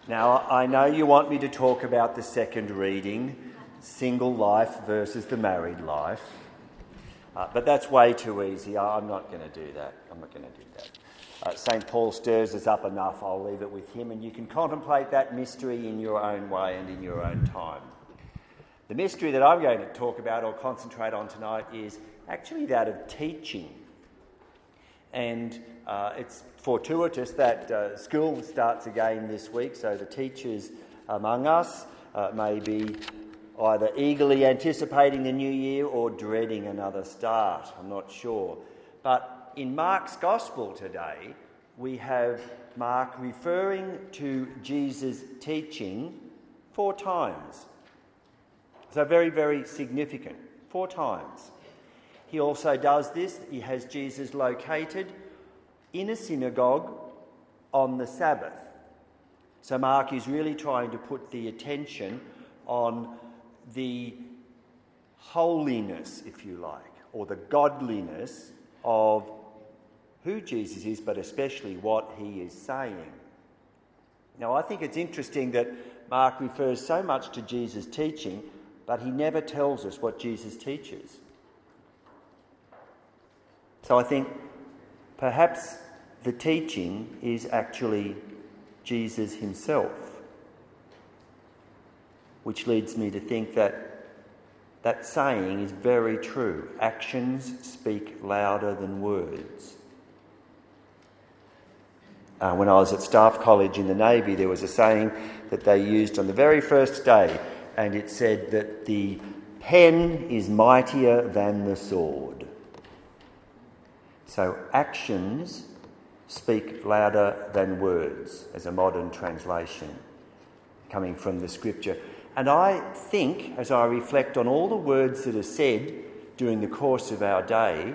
Now, I know you want me to talk about the second reading, single life versus the married life, but that's way too easy. I'm not going to do that. St. Paul stirs us up enough. I'll leave it with him, and you can contemplate that mystery in your own way and in your own time. The mystery that I'm going to talk about or concentrate on tonight is actually that of teaching. And it's fortuitous that school starts again this week, so the teachers among us may be either eagerly anticipating the new year or dreading another start. I'm not sure. But in Mark's Gospel today, we have Mark referring to Jesus' teaching 4 times. So very, very significant. 4 times. He also does this. He has Jesus located in a synagogue on the Sabbath. So Mark is really trying to put the attention on the holiness, if you like, or the godliness of who Jesus is, but especially what he is saying. Now, I think it's interesting that Mark refers so much to Jesus' teaching, but he never tells us what Jesus teaches. So I think perhaps the teaching is actually Jesus himself, which leads me to think that that saying is very true. Actions speak louder than words. When I was at Staff College in the Navy, there was a saying that they used on the very first day, and it said that the pen is mightier than the sword. So actions speak louder than words, as a modern translation coming from the scripture. And I think, as I reflect on all the words that are said during the course of our day,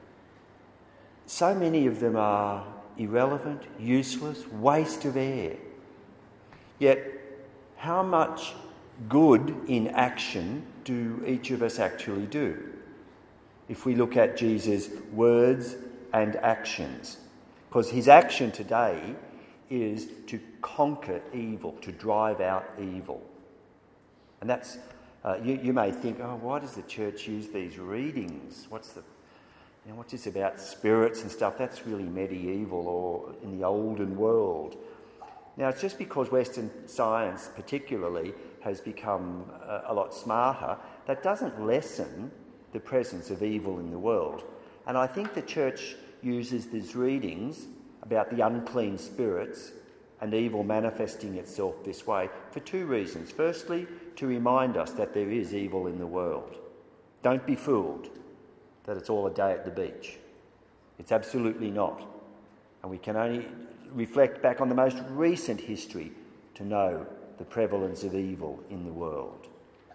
so many of them are irrelevant, useless, waste of air. Yet, how much good in action do each of us actually do? If we look at Jesus' words and actions. Because his action today is to conquer evil, to drive out evil. And that's, you may think, why does the church use these readings? What's this about spirits and stuff? That's really medieval or in the olden world. Now, it's just because Western science particularly has become a lot smarter, that doesn't lessen the presence of evil in the world. And I think the church uses these readings about the unclean spirits and evil manifesting itself this way for 2 reasons. Firstly, to remind us that there is evil in the world. Don't be fooled that it's all a day at the beach. It's absolutely not. And we can only reflect back on the most recent history to know the prevalence of evil in the world.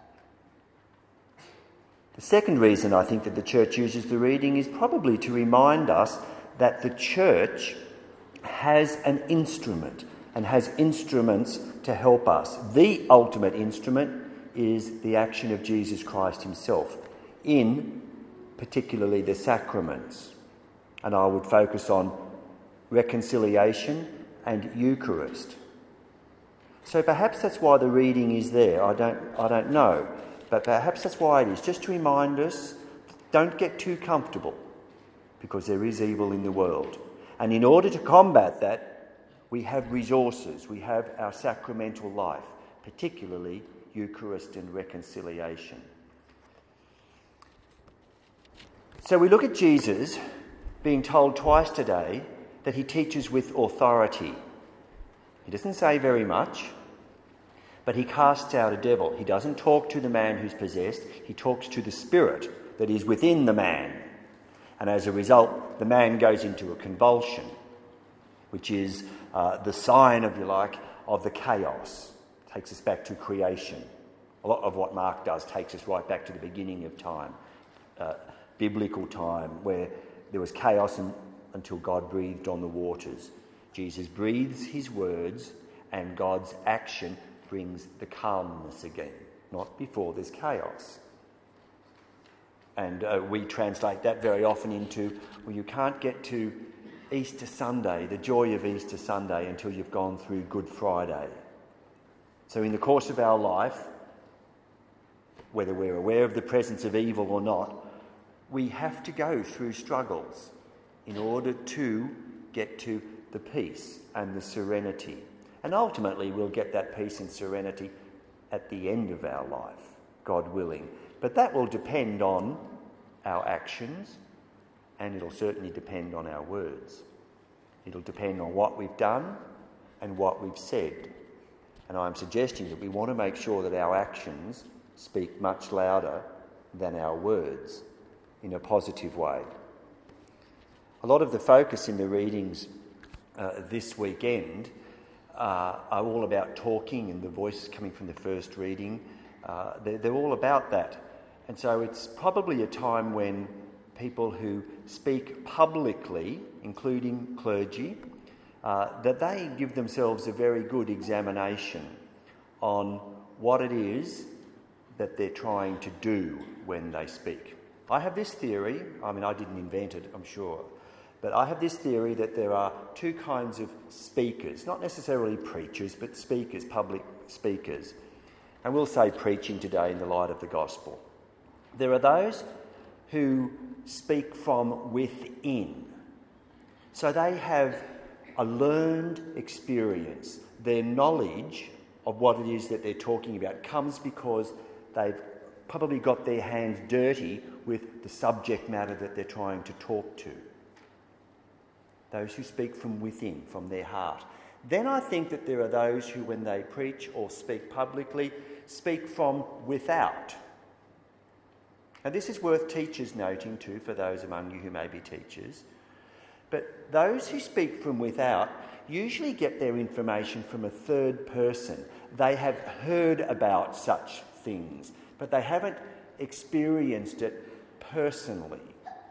The second reason I think that the church uses the reading is probably to remind us that the church has an instrument and has instruments to help us. The ultimate instrument is the action of Jesus Christ himself in particularly the sacraments. And I would focus on reconciliation and Eucharist. So perhaps that's why the reading is there. I don't know. But perhaps that's why it is, just to remind us, don't get too comfortable, because there is evil in the world. And in order to combat that, we have resources. We have our sacramental life, particularly Eucharist and reconciliation. So we look at Jesus being told twice today that he teaches with authority. He doesn't say very much, but he casts out a devil. He doesn't talk to the man who's possessed. He talks to the spirit that is within the man. And as a result, the man goes into a convulsion, which is the sign, if you like, of the chaos. Takes us back to creation. A lot of what Mark does takes us right back to the beginning of time, biblical time, where there was chaos until God breathed on the waters. Jesus breathes his words, and God's action brings the calmness again, not before there's chaos. And we translate that very often into, well, you can't get to Easter Sunday, the joy of Easter Sunday, until you've gone through Good Friday. So in the course of our life, whether we're aware of the presence of evil or not, we have to go through struggles in order to get to the peace and the serenity. And ultimately we'll get that peace and serenity at the end of our life, God willing. But that will depend on our actions, and it'll certainly depend on our words. It'll depend on what we've done and what we've said. And I'm suggesting that we want to make sure that our actions speak much louder than our words in a positive way. A lot of the focus in the readings this weekend are all about talking, and the voices coming from the first reading, they're all about that. And so it's probably a time when people who speak publicly, including clergy, that they give themselves a very good examination on what it is that they're trying to do when they speak. I have this theory, I didn't invent it, I'm sure, but I have this theory that there are two kinds of speakers, not necessarily preachers, but speakers, public speakers. And we'll say preaching today in the light of the gospel. There are those who speak from within. So they have a learned experience. Their knowledge of what it is that they're talking about comes because they've probably got their hands dirty with the subject matter that they're trying to talk to. Those who speak from within, from their heart. Then I think that there are those who, when they preach or speak publicly, speak from without. And this is worth teachers noting too, for those among you who may be teachers. But those who speak from without usually get their information from a third person. They have heard about such things, but they haven't experienced it personally.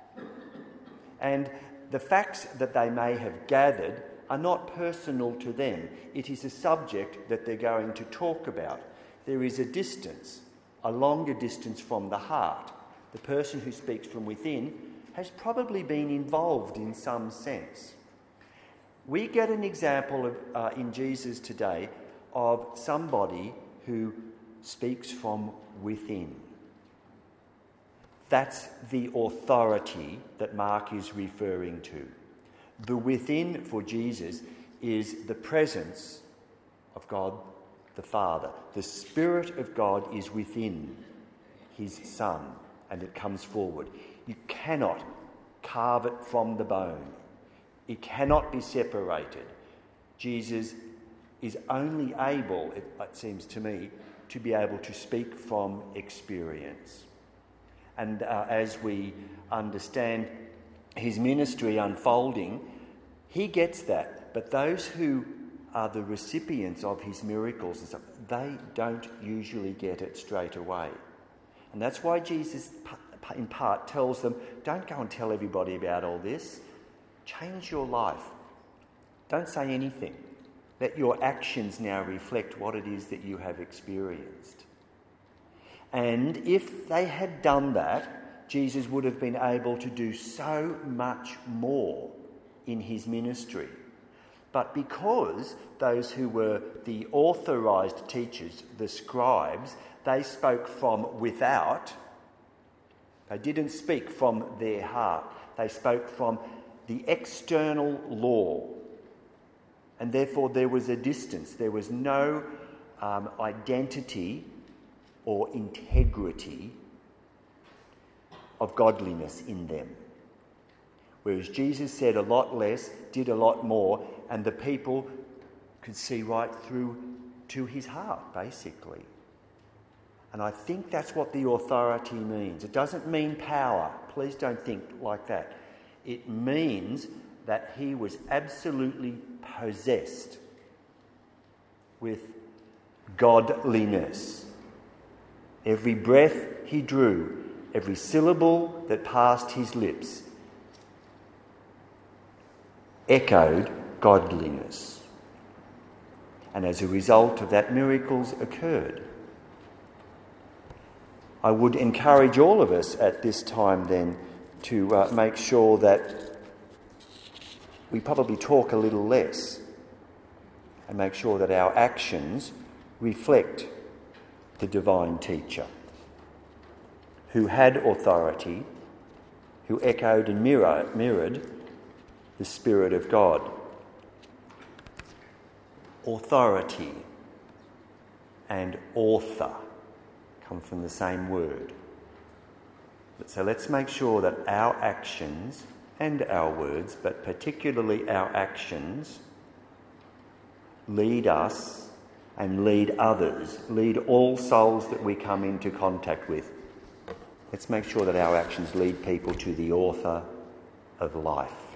And the facts that they may have gathered are not personal to them. It is a subject that they're going to talk about. There is a distance, a longer distance from the heart. The person who speaks from within has probably been involved in some sense. We get an example of, in Jesus today of somebody who speaks from within. That's the authority that Mark is referring to. The within for Jesus is the presence of God the Father. The Spirit of God is within his Son, and it comes forward. You cannot carve it from the bone. It cannot be separated. Jesus is only able, it seems to me, to be able to speak from experience. And as we understand his ministry unfolding, he gets that. But those who are the recipients of his miracles and stuff, they don't usually get it straight away. And that's why Jesus, in part, tells them, don't go and tell everybody about all this. Change your life. Don't say anything. Let your actions now reflect what it is that you have experienced. And if they had done that, Jesus would have been able to do so much more in his ministry. But because those who were the authorised teachers, the scribes, they spoke from without, they didn't speak from their heart. They spoke from the external law. And therefore there was a distance. There was no identity or integrity of godliness in them. Whereas Jesus said a lot less, did a lot more, and the people could see right through to his heart, basically. And I think that's what the authority means. It doesn't mean power. Please don't think like that. It means that he was absolutely possessed with godliness. Every breath he drew, every syllable that passed his lips echoed godliness. And as a result of that, miracles occurred. I would encourage all of us at this time then to make sure that we probably talk a little less and make sure that our actions reflect the divine teacher who had authority, who echoed and mirrored the Spirit of God. Authority and author come from the same word. So let's make sure that our actions and our words, but particularly our actions, lead us and lead others, lead all souls that we come into contact with. Let's make sure that our actions lead people to the author of life.